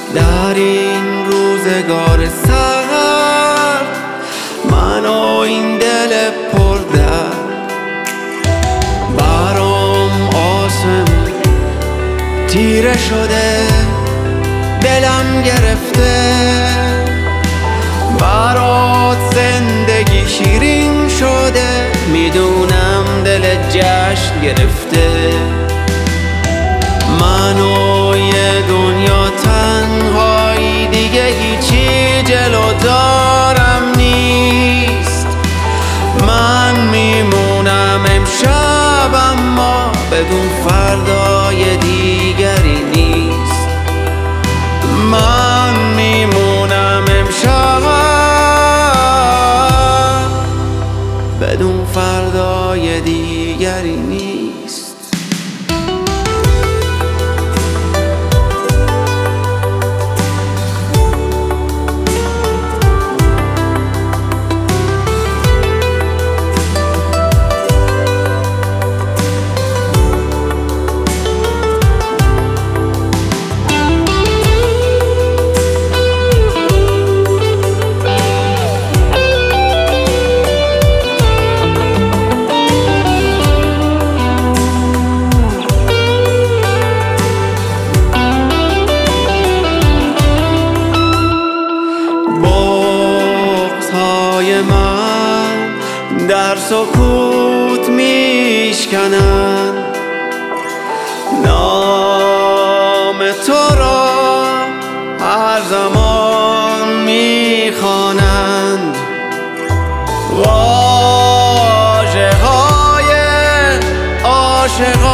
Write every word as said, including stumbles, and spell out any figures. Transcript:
در این روزگار سرد، من و این دل پر درد. برام آسمون تیره شده، دلم گرفته، برات زندگی شیرین شده، میدونم دل جشن گرفته. من و یه دنیا تنهایی، دیگه هیچی جلو دارم نیست. من میمونم امشب، اما بدون فردای دیگری نیست. من میمونم امشب بدون فردای دیگری نیست. من در سکوت میشکنن، نام تو را هر زمان میخوانند. واژه های عاشقانه